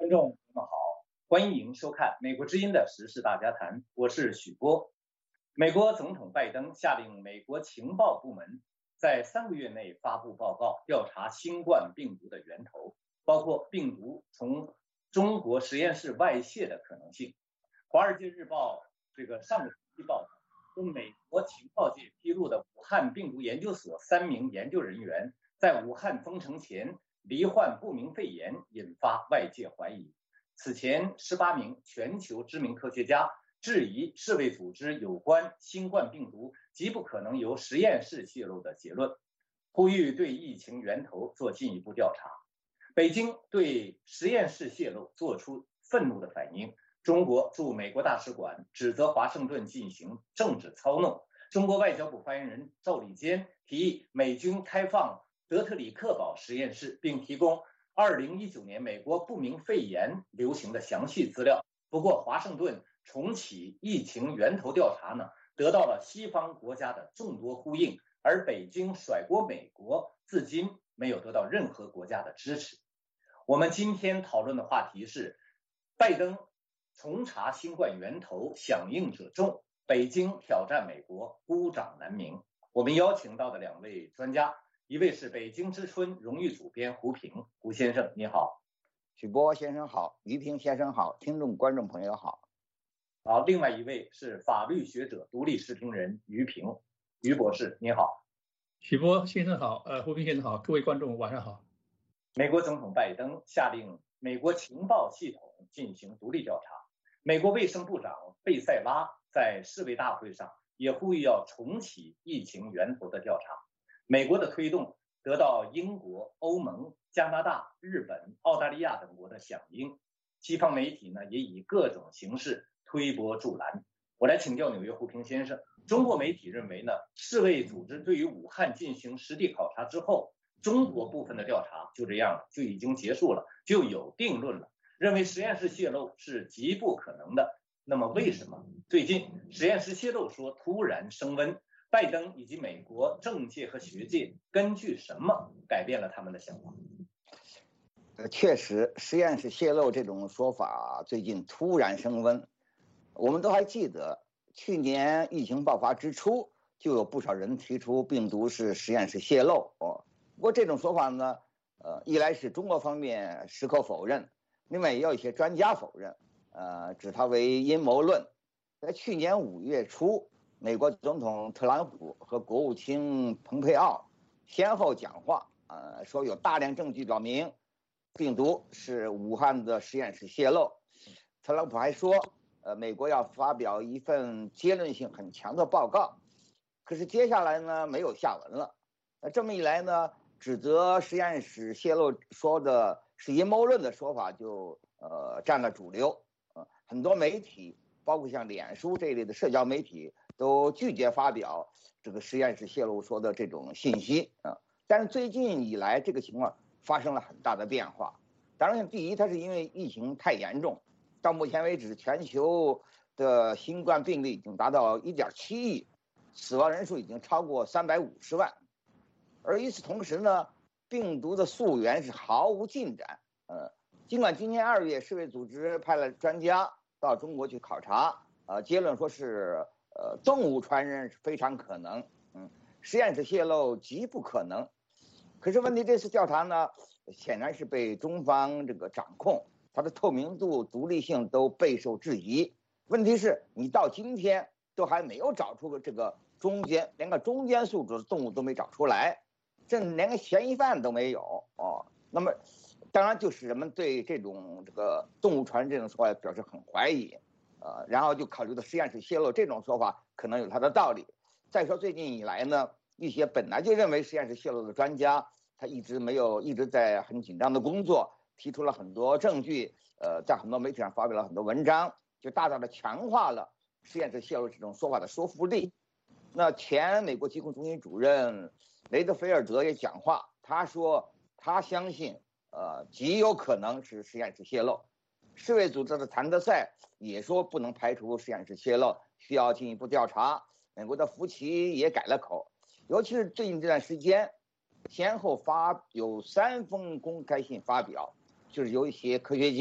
听众朋友们好，欢迎收看美国之音的时事大家谈，我是许波。美国总统拜登下令美国情报部门在3个月内发布报告，调查新冠病毒的源头，包括病毒从中国实验室外泄的可能性。华尔街日报上个星期报道，说美国情报界披露的武汉病毒研究所3名研究人员在武汉封城前罹患不明肺炎，引发外界怀疑。此前18名全球知名科学家质疑世卫组织有关新冠病毒极不可能由实验室泄露的结论，呼吁对疫情源头做进一步调查。北京对实验室泄露做出愤怒的反应，中国驻美国大使馆指责华盛顿进行政治操弄。中国外交部发言人赵立坚提议美军开放德特里克堡实验室，并提供2019年美国不明肺炎流行的详细资料。不过，华盛顿重启疫情源头调查呢，得到了西方国家的众多呼应，而北京甩锅美国，至今没有得到任何国家的支持。我们今天讨论的话题是：拜登重查新冠源头，响应者众；北京挑战美国，孤掌难鸣。我们邀请到的2位专家，一位是北京之春荣誉主编胡平，胡先生你好。 许波先生好，于平先生好，听众观众朋友好。 好，另外一位是法律学者、独立时评人于平，于博士你好。 许波先生好，胡平先生好，各位观众晚上好。 美国总统拜登下令美国情报系统进行独立调查，美国卫生部长贝塞拉在世卫大会上也呼吁要重启疫情源头的调查。美国的推动得到英国、欧盟、加拿大、日本、澳大利亚等国的响应，西方媒体呢也以各种形式推波助澜。我来请教纽约胡平先生，中国媒体认为呢，世卫组织对于武汉进行实地考察之后，中国部分的调查就这样了，就已经结束了，就有定论了，认为实验室泄露是极不可能的。那么为什么最近实验室泄露说突然升温？拜登以及美国政界和学界根据什么改变了他们的想法？ 确实，实验室泄露这种说法最近突然升温。我们都还记得，去年疫情爆发之初，就有不少人提出病毒是实验室泄露。不过这种说法呢，一来是中国方面矢口否认，另外也有一些专家否认，指它为阴谋论。在去年5月初，美国总统特朗普和国务卿蓬佩奥先后讲话，说有大量证据表明病毒是武汉的实验室泄露。特朗普还说，美国要发表一份结论性很强的报告。可是接下来呢，没有下文了。这么一来呢，指责实验室泄露说的是阴谋论的说法就占了主流。很多媒体，包括像脸书这一类的社交媒体，都拒绝发表这个实验室泄露说的这种信息。但是最近以来，这个情况发生了很大的变化。当然，第一，它是因为疫情太严重，到目前为止，全球的新冠病例已经达到1.7亿，死亡人数已经超过350万。而与此同时呢，病毒的溯源是毫无进展。尽管今年2月，世卫组织派了专家到中国去考察，结论说是动物传染是非常可能，实验室泄露极不可能。可是问题，这次调查呢，显然是被中方这个掌控，它的透明度、独立性都备受质疑。问题是，你到今天都还没有找出这个连个中间宿主的动物都没找出来，甚至连个嫌疑犯都没有。那么当然就使人们对这种动物传染这种说法表示很怀疑。然后就考虑到实验室泄露这种说法可能有它的道理。再说最近以来呢，一些本来就认为实验室泄露的专家，他一直在很紧张的工作，提出了很多证据，在很多媒体上发表了很多文章，就大大的强化了实验室泄露这种说法的说服力。那前美国疾控中心主任雷德菲尔德也讲话，他说他相信，极有可能是实验室泄露。世卫组织的谭德赛也说不能排除实验室泄露，需要进一步调查。美国的福奇也改了口，尤其是最近这段时间，先后有3封公开信发表，就是由一些科学家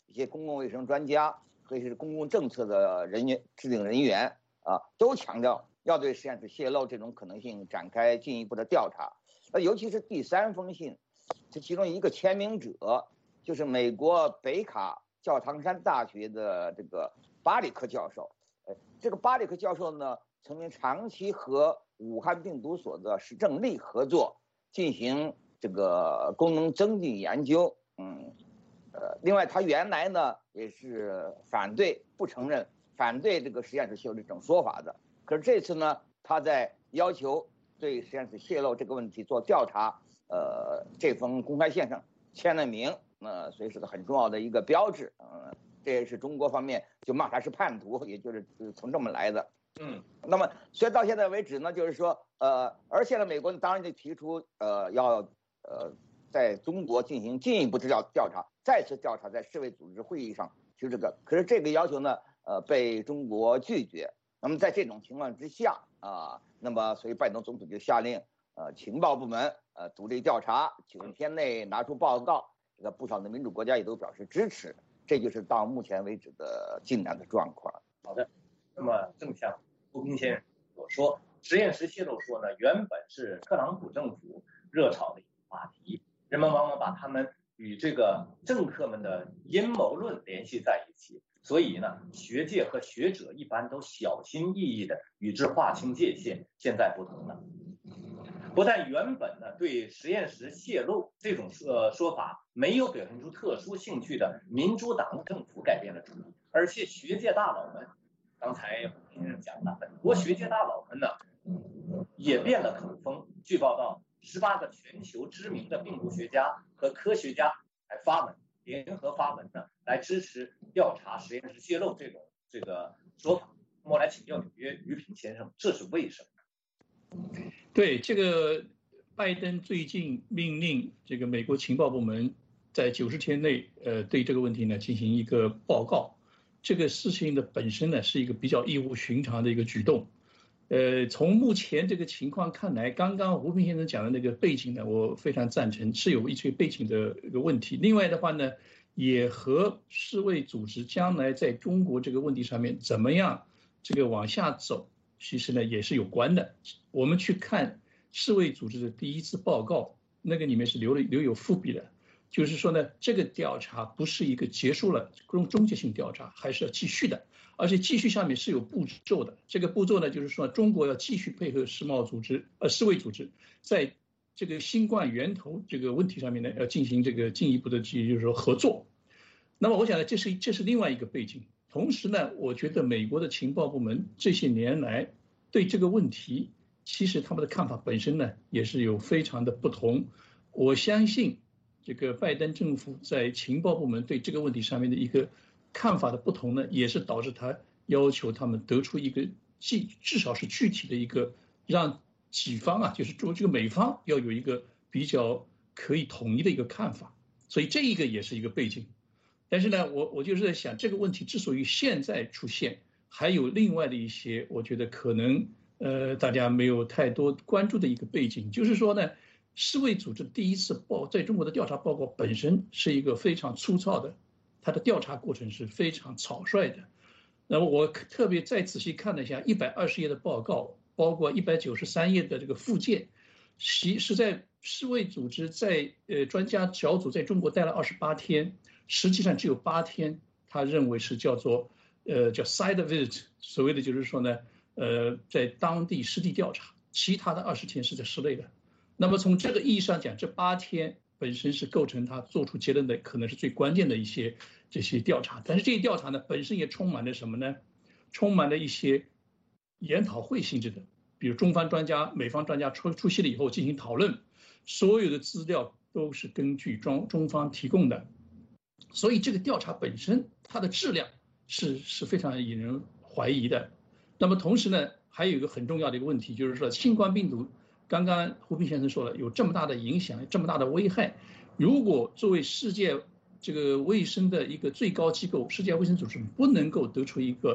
一些公共卫生专家和一些公共政策的制定人员都强调要对实验室泄露这种可能性展开进一步的调查。尤其是第3封信，这其中一个签名者就是美国北卡教堂山大学的这个巴里克教授。这个巴里克教授呢，曾经长期和武汉病毒所的史正利合作，进行这个功能增进研究。另外他原来呢也是反对这个实验室泄露这种说法的。可是这次呢，他在要求对实验室泄露这个问题做调查，这封公开信上签了名，所以是个很重要的一个标志。这也是中国方面就骂他是叛徒，也就是从这么来的。那么所以到现在为止呢，就是说，而现在美国当然就提出，要在中国进行进一步的调查，再次调查在世卫组织会议上提出这个，可是这个要求呢，被中国拒绝。那么在这种情况之下那么所以拜登总统就下令，情报部门独立调查，90天内拿出报告。这个不少的民主国家也都表示支持。这就是到目前为止的进展的状况。 好的，那么正像胡平先生所说，实验室泄露说呢，原本是特朗普政府热炒的一个话题，人们往往把他们与这个政客们的阴谋论联系在一起，所以呢，学界和学者一般都小心翼翼地与之划清界限。现在不同了，不但原本呢对实验室泄露这种说法没有表现出特殊兴趣的民主党政府改变了主意，而且学界大佬们，刚才先生讲了，很多学界大佬们呢也变了口风。据报道，18个全球知名的病毒学家和科学家联合发文呢，来支持调查实验室泄露这个说法。我来请教纽约于平先生，这是为什么？ 对，这个拜登最近命令这个美国情报部门在90天内对这个问题呢进行一个报告。这个事情的本身呢是一个比较异乎寻常的一个举动。从目前这个情况看来，刚刚胡平先生讲的那个背景呢，我非常赞成，是有一些背景的一个问题。另外的话呢，也和世卫组织将来在中国这个问题上面怎么样这个往下走，其实呢也是有关的。我们去看世卫组织的第1次报告，那个里面是留有伏笔的，就是说呢，这个调查不是一个结束了终结性调查，还是要继续的，而且继续下面是有步骤的。这个步骤呢，就是说中国要继续配合世卫组织，在这个新冠源头这个问题上面呢，要进行这个进一步的就是说合作。那么我想呢，这是另外一个背景。同时呢，我觉得美国的情报部门这些年来对这个问题，其实他们的看法本身呢也是有非常的不同。我相信这个拜登政府在情报部门对这个问题上面的一个看法的不同呢，也是导致他要求他们得出一个至少是具体的一个让己方就是这个美方要有一个比较可以统一的一个看法。所以这一个也是一个背景。但是呢，我就是在想，这个问题之所以现在出现，还有另外的一些我觉得可能大家没有太多关注的一个背景，就是说呢，世卫组织第1次在中国的调查报告本身是一个非常粗糙的，它的调查过程是非常草率的。那么我特别再仔细看了一下120页的报告，包括193页的这个附件，是在世卫组织在专家小组在中国待了28天，实际上只有8天，他认为是叫做叫 side visit， 所谓的就是说呢，在当地实地调查，其他的20天是在室内的。那么从这个意义上讲，这8天本身是构成他做出结论的，可能是最关键的这些调查。但是这些调查呢，本身也充满了什么呢？充满了一些研讨会性质的，比如中方专家、美方专家出席了以后进行讨论，所有的资料都是根据中方提供的。所以这个调查本身它的质量是非常引人怀疑的。那么同时呢，还有一个很重要的一个问题，就是说新冠病毒，刚刚胡平先生说了，有这么大的影响，这么大的危害，如果作为世界这个卫生的一个最高机构，世界卫生组织不能够得出一个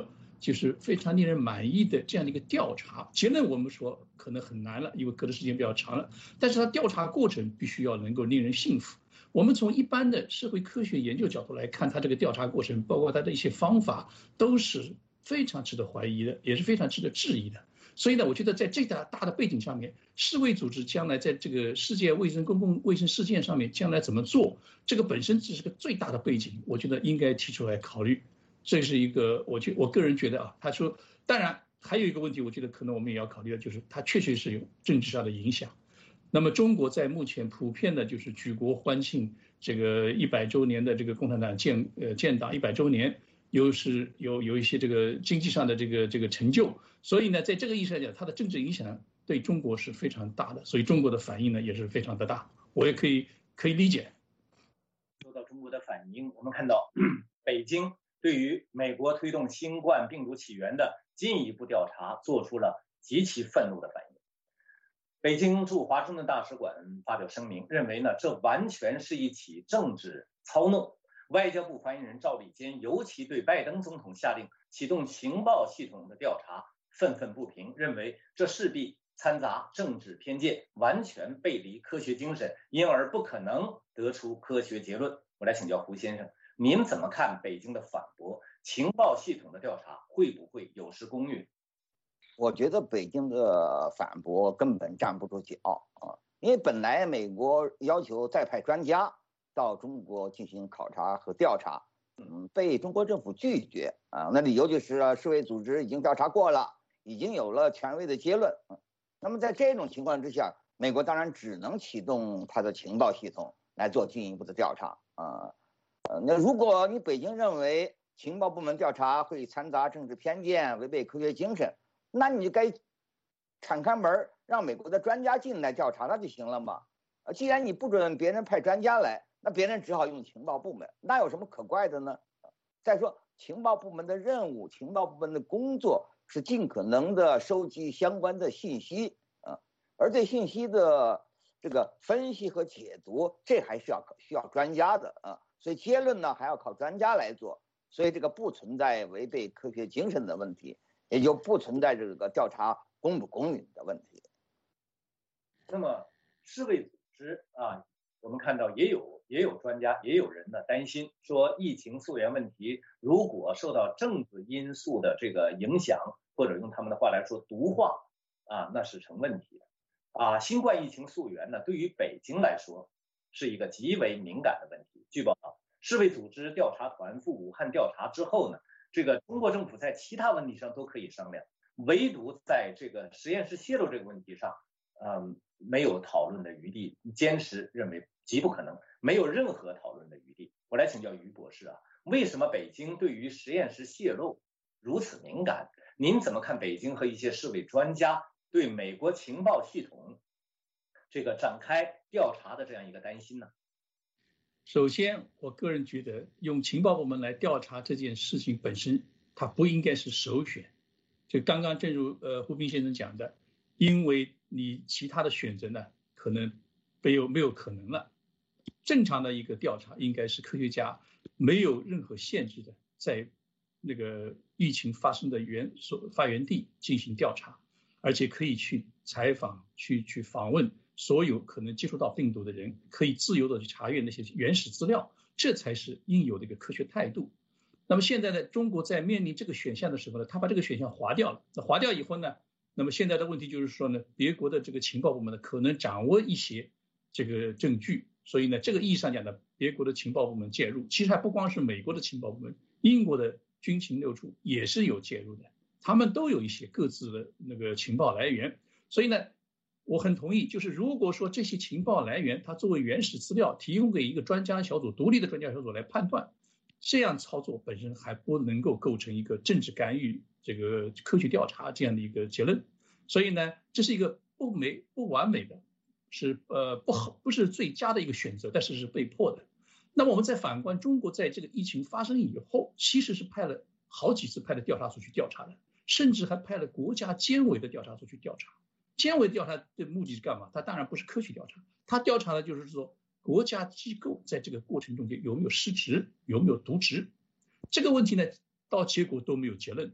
就是非常令人满意的这样的一个调查。结论我们说可能很难了，因为隔的时间比较长了，但是它调查过程必须要能够令人信服。我们从一般的社会科学研究角度来看，它这个调查过程，包括它的一些方法，都是非常值得怀疑的，也是非常值得质疑的。所以呢，我觉得在这大的背景上面，世卫组织将来在这个世界公共卫生事件上面将来怎么做，这个本身只是个最大的背景，我觉得应该提出来考虑。这是一个我个人觉得啊，他说，当然还有一个问题，我觉得可能我们也要考虑的，就是它确实是有政治上的影响。那么中国在目前普遍的就是举国欢庆这个100周年的这个共产党建党100周年，有一些这个经济上的这个成就，所以呢，在这个意义上讲，它的政治影响对中国是非常大的，所以中国的反应呢也是非常的大，我也可以理解。 说到中国的反应，我们看到北京对于美国推动新冠病毒起源的进一步调查做出了极其愤怒的反应。北京驻华盛顿大使馆发表声明，认为呢，这完全是一起政治操弄。外交部发言人赵立坚尤其对拜登总统下令启动情报系统的调查愤愤不平，认为这势必掺杂政治偏见，完全背离科学精神，因而不可能得出科学结论。我来请教胡先生，您怎么看北京的反驳？情报系统的调查会不会有失公允？ 我觉得北京的反驳根本站不住脚啊，因为本来美国要求再派专家到中国进行考察和调查，被中国政府拒绝啊。那理由就是世卫组织已经调查过了，已经有了权威的结论。那么在这种情况之下，美国当然只能启动它的情报系统来做进一步的调查啊。那如果你北京认为情报部门调查会掺杂政治偏见，违背科学精神，那你就该敞开门让美国的专家进来调查，那就行了嘛。既然你不准别人派专家来，那别人只好用情报部门，那有什么可怪的呢？再说情报部门的任务，情报部门的工作是尽可能的收集相关的信息啊，而对信息的这个分析和解读，这还是需要专家的啊。所以结论呢还要靠专家来做，所以这个不存在违背科学精神的问题，也就不存在这个调查公不公允的问题。 那么世卫组织啊，我们看到也有专家也有人呢担心说，疫情溯源问题如果受到政治因素的这个影响，或者用他们的话来说毒化啊，那是成问题的啊。新冠疫情溯源呢，对于北京来说是一个极为敏感的问题。据报道，世卫组织调查团赴武汉调查之后呢，这个中国政府在其他问题上都可以商量，唯独在这个实验室泄露这个问题上，没有讨论的余地，坚持认为极不可能，没有任何讨论的余地。我来请教于博士啊，为什么北京对于实验室泄露如此敏感？您怎么看北京和一些世卫专家对美国情报系统这个展开调查的这样一个担心呢？ 首先，我个人觉得用情报部门来调查这件事情本身，它不应该是首选。就刚刚正如胡斌先生讲的，因为你其他的选择呢，可能没有可能了。正常的一个调查应该是科学家没有任何限制的，在那个疫情发生的发源地进行调查，而且可以去采访、去访问所有可能接触到病毒的人，可以自由的去查阅那些原始资料，这才是应有的一个科学态度。那么现在呢，中国在面临这个选项的时候呢，他把这个选项划掉了。划掉以后呢，那么现在的问题就是说呢，别国的这个情报部门呢，可能掌握一些这个证据，所以呢，这个意义上讲呢，别国的情报部门介入，其实还不光是美国的情报部门，英国的军情六处也是有介入的，他们都有一些各自的那个情报来源。所以呢，我很同意，就是如果说这些情报来源它作为原始资料提供给一个专家小组、独立的专家小组来判断，这样操作本身还不能够构成一个政治干预这个科学调查这样的一个结论。所以呢，这是一个不完美的，是不是最佳的一个选择，但是是被迫的。那么我们再反观中国，在这个疫情发生以后，其实是派了好几次派了调查组去调查的，甚至还派了国家监委的调查组去调查。监委调查的目的是干嘛？它当然不是科学调查，它调查的就是说国家机构在这个过程中间有没有失职，有没有渎职。这个问题呢，到结果都没有结论。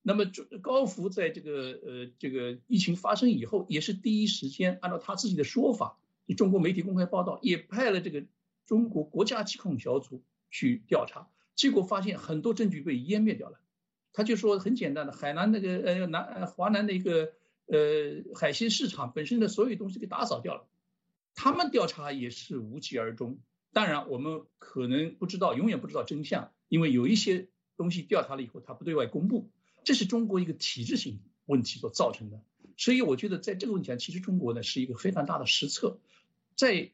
那么高福在这个疫情发生以后，也是第一时间按照他自己的说法，中国媒体公开报道，也派了这个中国国家疾控小组去调查，结果发现很多证据被湮灭掉了。他就说很简单的，海南那个华南的一个海鲜市场本身的所有东西给打扫掉了，他们调查也是无疾而终。当然，我们可能不知道，永远不知道真相，因为有一些东西调查了以后，他不对外公布，这是中国一个体制性问题所造成的。所以我觉得在这个问题上，其实中国呢是一个非常大的失策。在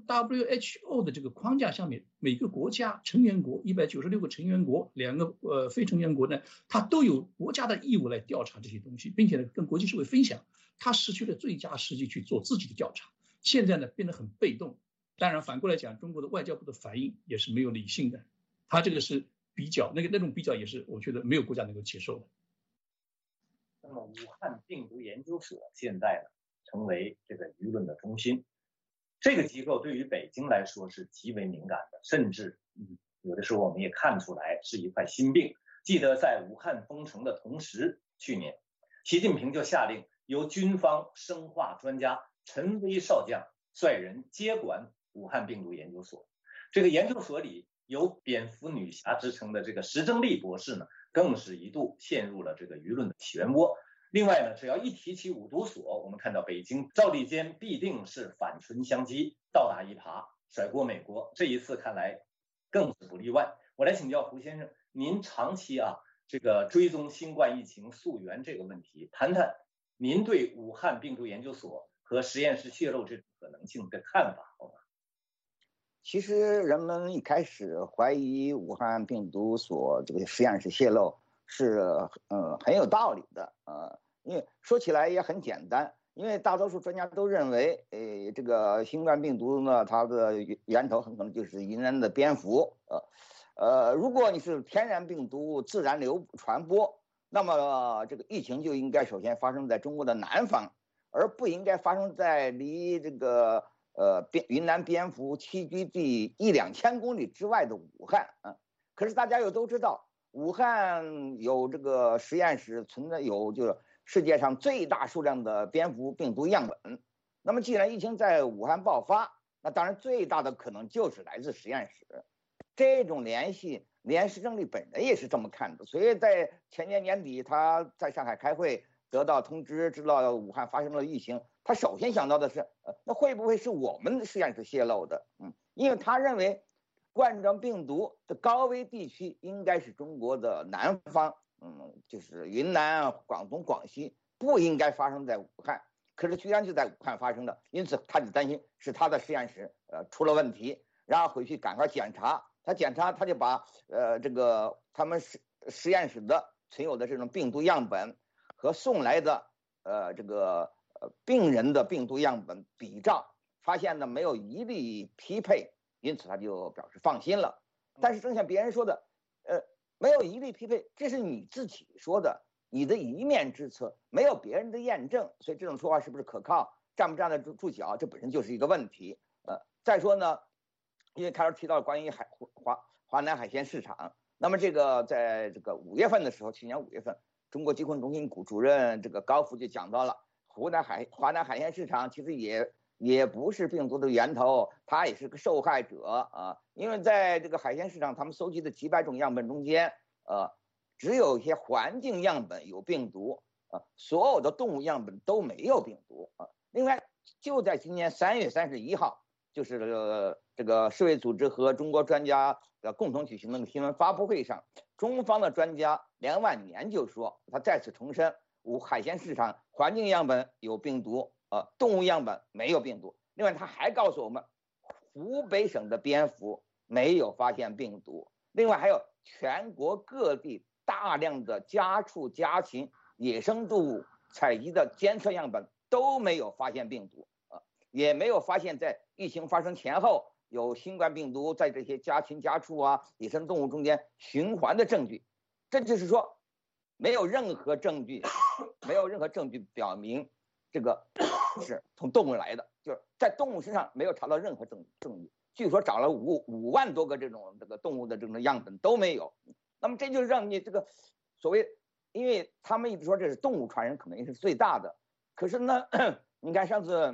WHO 的这个框架下面，每个国家成员国196个成员国，2个非成员国呢，它都有国家的义务来调查这些东西，并且呢跟国际社会分享。它失去了最佳时机去做自己的调查，现在呢变得很被动。当然反过来讲，中国的外交部的反应也是没有理性的，它这个是比较，那种比较也是我觉得没有国家能够接受的。 那么武汉病毒研究所现在呢成为这个舆论的中心，这个机构对于北京来说是极为敏感的，甚至有的时候我们也看出来是一块心病。记得在武汉封城的同时，去年习近平就下令由军方生化专家陈薇少将率人接管武汉病毒研究所。这个研究所里有蝙蝠女侠之称的这个石正丽博士呢，更是一度陷入了这个舆论的漩涡。另外呢，只要一提起五毒所，我们看到北京赵立坚必定是反唇相讥，倒打一耙，甩锅美国。这一次看来更是不例外。我来请教胡先生，您长期这个追踪新冠疫情溯源这个问题，谈谈您对武汉病毒研究所和实验室泄露这种可能性的看法好吗？ 其实人们一开始怀疑武汉病毒所这个实验室泄露是很有道理的，因为说起来也很简单，因为大多数专家都认为，这个新冠病毒呢，它的源头很可能就是云南的蝙蝠，如果你是天然病毒自然传播，那么这个疫情就应该首先发生在中国的南方，而不应该发生在离这个云南蝙蝠栖居地1-2千公里之外的武汉啊。可是大家又都知道，武汉有这个实验室存在有就是世界上最大数量的蝙蝠病毒样本。那么既然疫情在武汉爆发，那当然最大的可能就是来自实验室。这种联系连石正丽本人也是这么看的，所以在前年年底他在上海开会得到通知，知道武汉发生了疫情，他首先想到的是那会不会是我们的实验室泄露的？因为他认为冠状病毒的高危地区应该是中国的南方，就是云南、广东、广西，不应该发生在武汉，可是居然就在武汉发生的，因此他就担心是他的实验室出了问题，然后回去赶快检查。他就把这个他们实验室的存有的这种病毒样本和送来的这个病人的病毒样本比照，发现呢没有一例匹配，因此他就表示放心了。但是正像别人说的，没有一例匹配，这是你自己说的，你的一面之词，没有别人的验证，所以这种说法是不是可靠，站不站得住脚，这本身就是一个问题。再说呢，因为开始提到关于华南海鲜市场，那么这个在这个5月份的时候，去年5月份，中国疾控中心主任这个高福就讲到了，华南海鲜市场其实也不是病毒的源头，它也是个受害者啊。因为在这个海鲜市场，他们搜集的几百种样本中间，只有一些环境样本有病毒，所有的动物样本都没有病毒啊。另外，就在今年3月31号。就是这个世卫组织和中国专家共同举行的新闻发布会上，中方的专家梁万年就说，他再次重申，海鲜市场环境样本有病毒，动物样本没有病毒。另外他还告诉我们，湖北省的蝙蝠没有发现病毒，另外还有全国各地大量的家畜家禽野生动物采集的监测样本都没有发现病毒，也没有发现在疫情发生前后有新冠病毒在这些家禽家畜野生动物中间循环的证据。这就是说没有任何证据表明这个是从动物来的，就是在动物身上没有查到任何证据。据说找了5万多个这个动物的这种样本都没有。那么这就让你这个所谓因为他们一直说这是动物传人可能性是最大的，可是呢，你看上次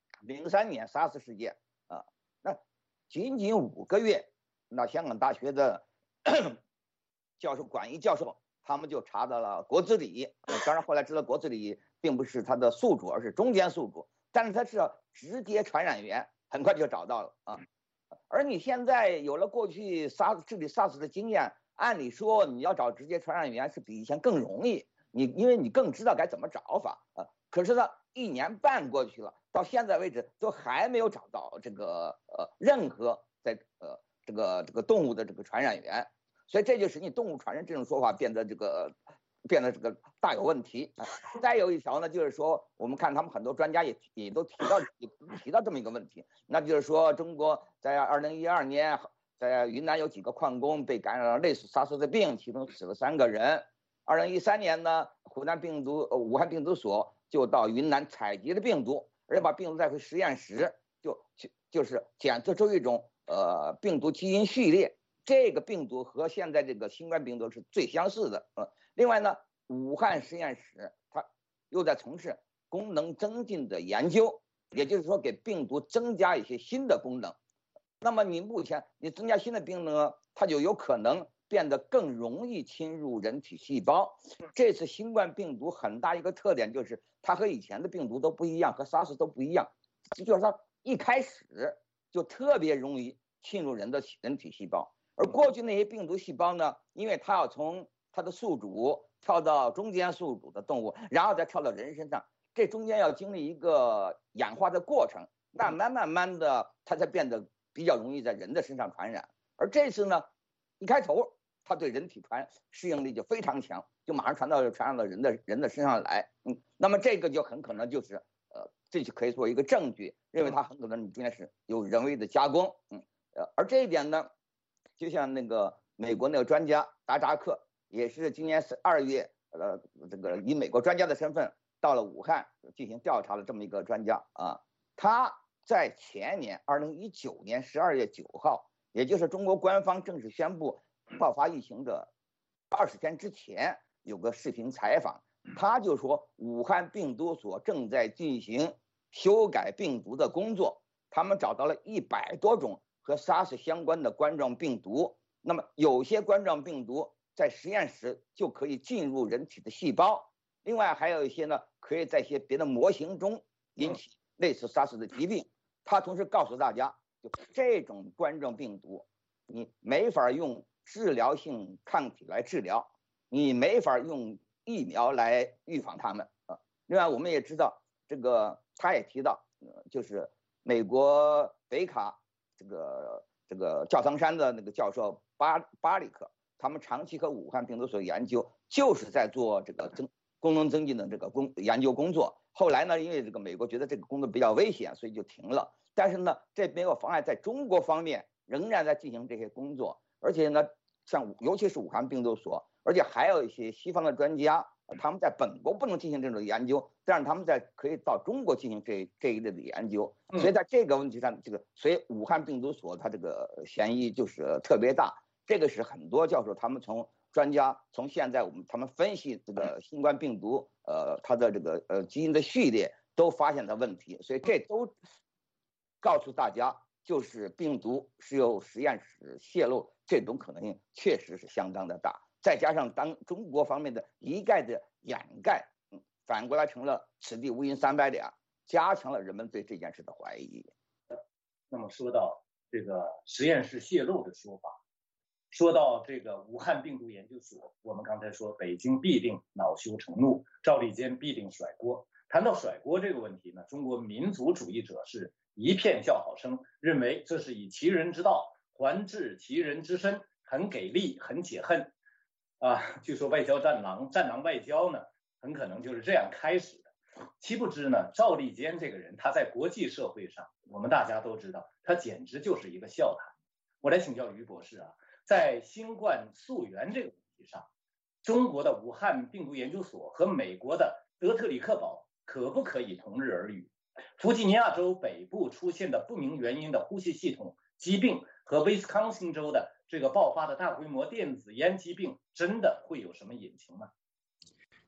03年SARS 事件啊，那仅仅5个月，那香港大学的教授管一教授，他们就查到了果子狸，当然后来知道果子狸并不是它的宿主，而是中间宿主，但是它是直接传染源，很快就找到了啊。而你现在有了过去治理 SARS 的经验，按理说你要找直接传染源是比以前更容易，因为你更知道该怎么找法啊。可是呢，1年半过去了，到现在为止都还没有找到这个任何在这个动物的这个传染源，所以这就使你动物传人这种说法变得这个大有问题。再有一条呢，就是说我们看他们很多专家也都提到这么一个问题，那就是说中国在2012年在云南有几个矿工被感染了类似 SARS 的病，其中死了3个人。2013年呢，武汉病毒所就到云南采集了病毒，而且把病毒带回实验室，就是检测出一种病毒基因序列，这个病毒和现在这个新冠病毒是最相似的。另外呢，武汉实验室它又在从事功能增进的研究，也就是说给病毒增加一些新的功能。那么目前你增加新的病呢，它就有可能变得更容易侵入人体细胞。这次新冠病毒很大一个特点就是它和以前的病毒都不一样，和 SARS 都不一样，就是它一开始就特别容易侵入人体细胞。而过去那些病毒细胞呢，因为它要从它的宿主跳到中间宿主的动物，然后再跳到人身上，这中间要经历一个演化的过程，慢慢的它才变得比较容易在人的身上传染。而这次呢，一开头它对人体适应力就非常强，就马上传染到人的身上来。那么这个就很可能就是这就可以做一个证据，认为它很可能中间是有人为的加工。而这一点呢，就像那个美国那个专家达扎克，也是今年2月这个以美国专家的身份到了武汉进行调查的这么一个专家啊，他在前年2019年12月9号，也就是中国官方正式宣布爆发疫情的20天之前，有个视频采访，他就说武汉病毒所正在进行修改病毒的工作，他们找到了100多种和 SARS 相关的冠状病毒，那么有些冠状病毒在实验室就可以进入人体的细胞，另外还有一些呢可以在一些别的模型中引起类似 SARS 的疾病。他同时告诉大家，就这种冠状病毒你没法用治疗性抗体来治疗，你没法用疫苗来预防它们啊。另外我们也知道，这个他也提到，就是美国北卡这个教堂山的那个教授巴里克，他们长期和武汉病毒所研究，就是在做这个功能增进的这个研究工作。后来呢，因为这个美国觉得这个工作比较危险，所以就停了。但是呢，这没有妨碍在中国方面仍然在进行这些工作，而且呢，尤其是武汉病毒所，而且还有一些西方的专家，他们在本国不能进行这种研究，但是他们可以到中国进行这一类的研究。所以在这个问题上，所以武汉病毒所它这个嫌疑就是特别大。这个是很多教授他们专家从现在他们分析这个新冠病毒它的这个基因的序列都发现的问题，所以这都告诉大家，就是病毒是由实验室泄露这种可能性确实是相当的大，再加上中国方面的一概的掩盖，反过来成了此地无银300两，加强了人们对这件事的怀疑。 那么说到这个实验室泄露的说法，说到这个武汉病毒研究所，我们刚才说北京必定恼羞成怒，赵立坚必定甩锅。谈到甩锅这个问题呢，中国民族主义者是一片叫好声，认为这是以其人之道还治其人之身，很给力，很解恨啊。据说外交战狼外交呢，很可能就是这样开始的。岂不知呢，赵立坚这个人，他在国际社会上，我们大家都知道，他简直就是一个笑谈。我来请教于博士啊，在新冠溯源这个问题上，中国的武汉病毒研究所和美国的德特里克堡可不可以同日而语？弗吉尼亚州北部出现的不明原因的呼吸系统疾病和威斯康星州的这个爆发的大规模电子烟疾病，真的会有什么隐情吗？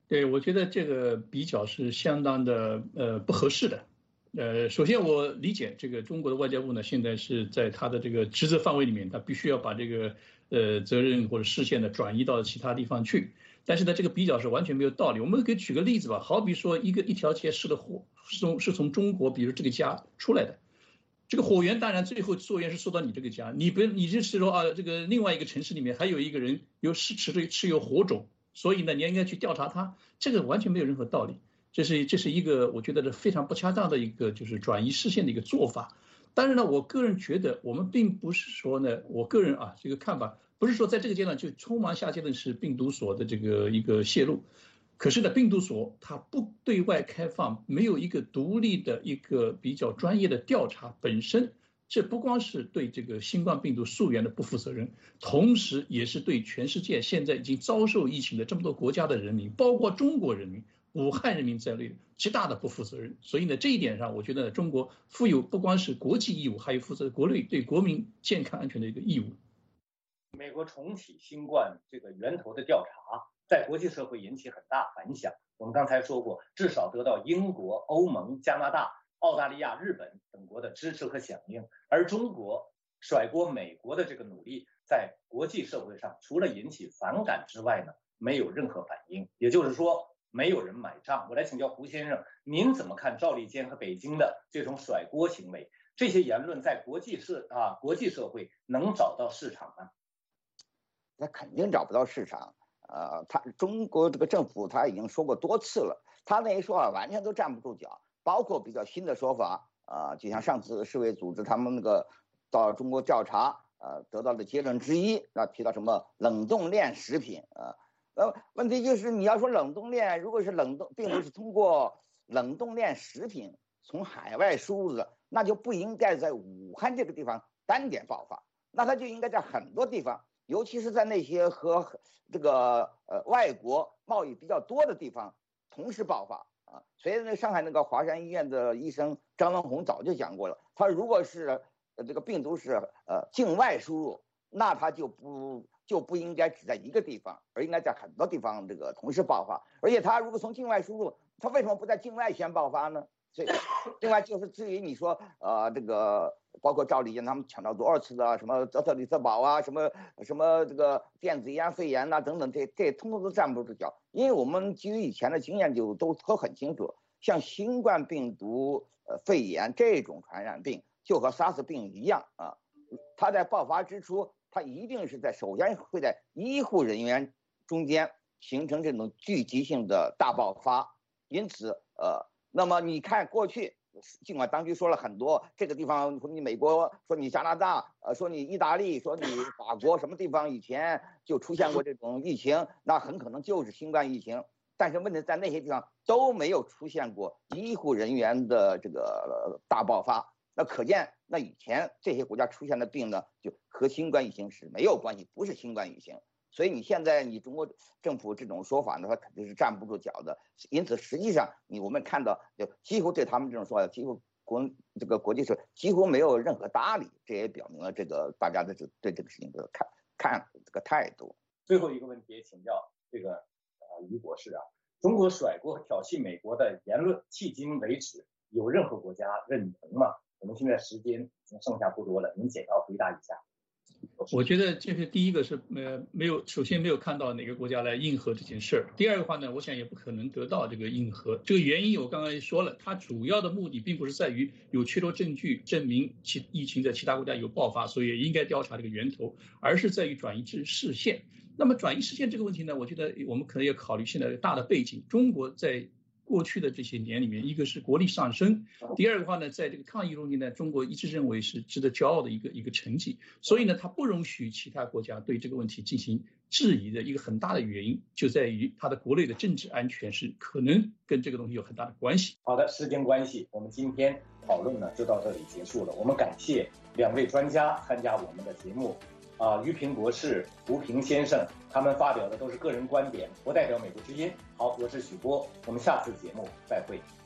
对，我觉得这个比较是相当的不合适的。首先我理解这个中国的外交部呢，现在是在他的这个职责范围里面，他必须要把这个责任或者视线呢转移到其他地方去。但是呢，这个比较是完全没有道理。我们可以举个例子吧，好比说一条街市的火是从中国，比如这个家出来的，这个火源当然最后溯源是溯到你这个家，你就是说啊，这个另外一个城市里面还有一个人持有火种，所以呢，你应该去调查他，这个完全没有任何道理。这是一个我觉得是非常不恰当的一个就是转移视线的一个做法。当然呢，我个人觉得我们并不是说呢，我个人这个看法不是说在这个阶段就匆忙下结论是病毒所的这个一个泄露。可是呢，病毒所它不对外开放，没有一个独立的一个比较专业的调查，本身这不光是对这个新冠病毒溯源的不负责任，同时也是对全世界现在已经遭受疫情的这么多国家的人民，包括中国人民、武汉人民在内的极大的不负责任。所以呢，这一点上，我觉得中国负有不光是国际义务，还有负责国内对国民健康安全的一个义务。 美国重启新冠这个源头的调查，在国际社会引起很大反响。我们刚才说过，至少得到英国、欧盟、加拿大、澳大利亚、日本等国的支持和响应。而中国甩锅美国的这个努力，在国际社会上除了引起反感之外呢，没有任何反应。也就是说，没有人买账。我来请教胡先生，您怎么看赵立坚和北京的这种甩锅行为？这些言论在国际社会能找到市场吗？ 那肯定找不到市场。中国这个政府他已经说过多次了，他那一说法完全都站不住脚。包括比较新的说法，就像上次世卫组织他们那个到中国调查，得到的结论之一，提到什么冷冻链食品问题就是你要说冷冻链，如果是病毒是通过冷冻链食品从海外输入的，那就不应该在武汉这个地方单点爆发，那它就应该在很多地方，尤其是在那些和这个外国贸易比较多的地方同时爆发所以上海那个华山医院的医生张文宏早就讲过了，他如果是这个病毒是境外输入，那他就不应该只在一个地方，而应该在很多地方这个同时爆发。而且他如果从境外输入，他为什么不在境外先爆发呢？所以另外就是至于你说这个包括赵立坚他们强调多少次的什么德特里斯堡什么这个电子烟肺炎等等，这通通都站不住脚。因为我们基于以前的经验都很清楚，像新冠病毒肺炎这种传染病就和 SARS 病一样它在爆发之初，它一定是首先会在医护人员中间形成这种聚集性的大爆发。因此那么你看过去，尽管当局说了很多，这个地方说你美国，说你加拿大，说你意大利，说你法国，什么地方以前就出现过这种疫情，那很可能就是新冠疫情。但是问题在那些地方都没有出现过医护人员的这个大爆发，那可见那以前这些国家出现的病呢，就和新冠疫情是没有关系，不是新冠疫情。所以你现在你中国政府这种说法呢，它肯定是站不住脚的。因此实际上我们看到就几乎对他们这种说法，几乎这个国际社会几乎没有任何搭理，这也表明了这个大家的对这个事情的看这个态度。 最后一个问题请教这个于博士中国甩锅和挑衅美国的言论迄今为止有任何国家认同吗？我们现在时间已经剩下不多了，您简要回答一下。 我觉得这是第一个是首先没有看到哪个国家来应和这件事儿。第二个话呢，我想也不可能得到这个应和。这个原因我刚才说了，它主要的目的并不是在于有确凿证据证明疫情在其他国家有爆发，所以应该调查这个源头，而是在于转移视线。那么转移视线这个问题呢，我觉得我们可能要考虑现在大的背景。中国在过去的这些年里面，一个是国力上升，第二个话呢，在这个抗疫中间呢，中国一直认为是值得骄傲的一个成绩，所以呢，它不容许其他国家对这个问题进行质疑的一个很大的原因，就在于它的国内的政治安全是可能跟这个东西有很大的关系。 好的，时间关系，我们今天讨论呢就到这里结束了。我们感谢两位专家参加我们的节目。于平博士、吴平先生，他们发表的都是个人观点，不代表美国之音。好，我是许波，我们下次节目再会。